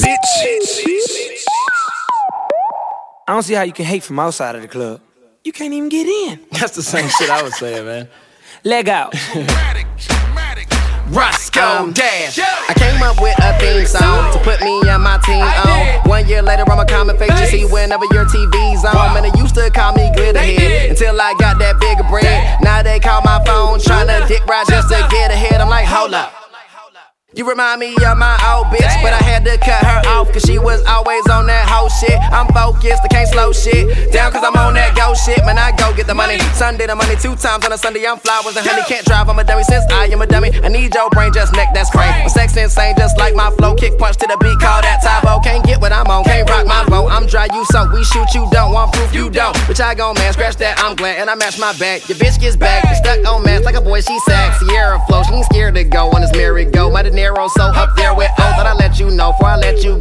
bitch. I don't see how you can hate from outside of the club. You can't even get in. That's the same shit I was saying, man. Leg out. Roscoe Dash. I came up with a theme song to put me and my team on. 1 year later, I'm a common face you see whenever your TV's on. Man, they used to call me Glitterhead until I got that bigger bread. Now they call my phone tryna dick ride just to get ahead. I'm like, hold up. You remind me of my old bitch, but I had to cut her off cause she was always on that whole shit. I'm focused, I can't slow shit down cause I'm on that go shit. Man, I go get the money, Sunday the money 2 times on a Sunday. I'm flowers and honey, can't drive, I'm a dummy since I am a dummy. I need your brain, just neck, that's crazy. My sex insane, just like my flow. Kick punch to the beat, call that Tybo. Can't get what I'm on, can't rock my boat. I'm dry, you soak, we shoot, you don't want proof, you don't. Bitch, I gon' man, scratch that, I'm glad, and I match my back. Your bitch gets back, stuck on match like a boy, she sack. Sierra flow, she ain't scared to go on this merry-go. My dinero so up there with O, thought I let you know before I let you